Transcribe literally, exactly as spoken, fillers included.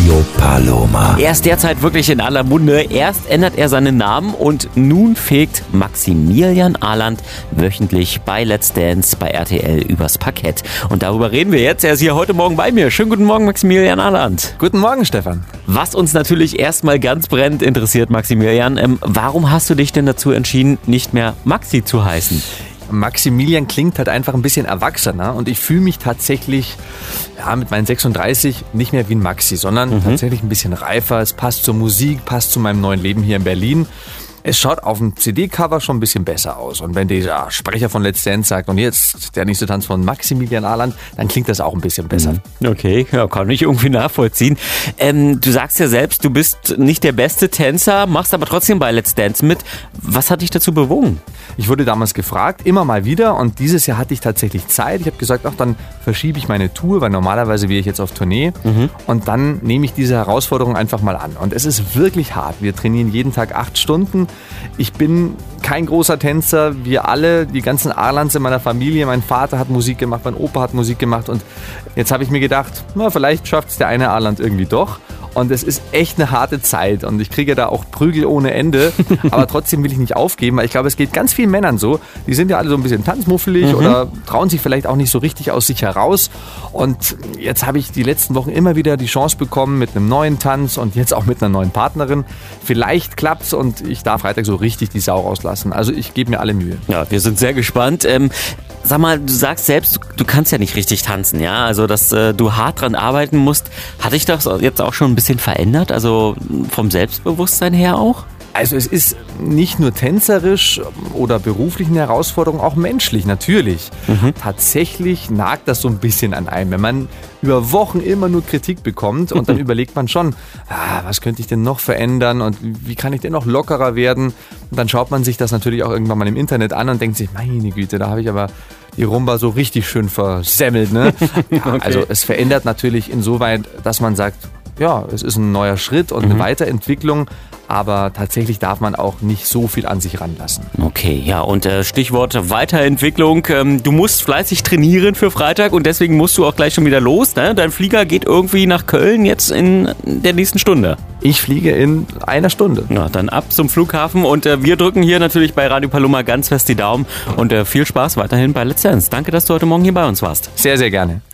Radio Paloma. Er ist derzeit wirklich in aller Munde. Erst ändert er seinen Namen und nun fegt Maximilian Arland wöchentlich bei Let's Dance bei R T L übers Parkett. Und darüber reden wir jetzt. Er ist hier heute Morgen bei mir. Schönen guten Morgen, Maximilian Arland. Guten Morgen, Stefan. Was uns natürlich erstmal ganz brennend interessiert, Maximilian, ähm, warum hast du dich denn dazu entschieden, nicht mehr Maxi zu heißen? Maximilian klingt halt einfach ein bisschen erwachsener und ich fühle mich tatsächlich ja, mit meinen sechsunddreißig nicht mehr wie ein Maxi, sondern mhm. tatsächlich ein bisschen reifer. Es passt zur Musik, passt zu meinem neuen Leben hier in Berlin. Es schaut auf dem C D-Cover schon ein bisschen besser aus. Und wenn dieser Sprecher von Let's Dance sagt, und jetzt der nächste Tanz von Maximilian Arland, dann klingt das auch ein bisschen besser. Okay, ja, kann ich irgendwie nachvollziehen. Ähm, du sagst ja selbst, du bist nicht der beste Tänzer, machst aber trotzdem bei Let's Dance mit. Was hat dich dazu bewogen? Ich wurde damals gefragt, immer mal wieder. Und dieses Jahr hatte ich tatsächlich Zeit. Ich habe gesagt, ach, dann verschiebe ich meine Tour, weil normalerweise wäre ich jetzt auf Tournee. Mhm. Und dann nehme ich diese Herausforderung einfach mal an. Und es ist wirklich hart. Wir trainieren jeden Tag acht Stunden. Ich bin kein großer Tänzer, wir alle, die ganzen Arlands in meiner Familie. Mein Vater hat Musik gemacht, mein Opa hat Musik gemacht und jetzt habe ich mir gedacht, na, vielleicht schafft es der eine Arland irgendwie doch. Und es ist echt eine harte Zeit und ich kriege da auch Prügel ohne Ende, aber trotzdem will ich nicht aufgeben, weil ich glaube, es geht ganz vielen Männern so, die sind ja alle so ein bisschen tanzmuffelig mhm. oder trauen sich vielleicht auch nicht so richtig aus sich heraus und jetzt habe ich die letzten Wochen immer wieder die Chance bekommen mit einem neuen Tanz und jetzt auch mit einer neuen Partnerin. Vielleicht klappt's und ich darf Freitag so richtig die Sau rauslassen, also ich gebe mir alle Mühe. Ja, wir sind sehr gespannt. Ähm, sag mal, du sagst selbst, du kannst ja nicht richtig tanzen, ja, also dass äh, du hart dran arbeiten musst. Hat dich das jetzt auch schon ein bisschen verändert, also vom Selbstbewusstsein her auch? Also es ist nicht nur tänzerisch oder beruflichen Herausforderungen, auch menschlich natürlich. Mhm. Tatsächlich nagt das so ein bisschen an einem, wenn man über Wochen immer nur Kritik bekommt und dann überlegt man schon, ah, was könnte ich denn noch verändern und wie kann ich denn noch lockerer werden? Und dann schaut man sich das natürlich auch irgendwann mal im Internet an und denkt sich, meine Güte, da habe ich aber die Rumba so richtig schön versemmelt. Ne? Ja, okay. Also es verändert natürlich insoweit, dass man sagt, ja, es ist ein neuer Schritt und eine mhm. Weiterentwicklung, aber tatsächlich darf man auch nicht so viel an sich ranlassen. Okay, ja, und äh, Stichwort Weiterentwicklung. Ähm, du musst fleißig trainieren für Freitag und deswegen musst du auch gleich schon wieder los. Ne? Dein Flieger geht irgendwie nach Köln jetzt in der nächsten Stunde. Ich fliege in einer Stunde. Ja, dann ab zum Flughafen und äh, wir drücken hier natürlich bei Radio Paloma ganz fest die Daumen und äh, viel Spaß weiterhin bei Let's Dance. Danke, dass du heute Morgen hier bei uns warst. Sehr, sehr gerne.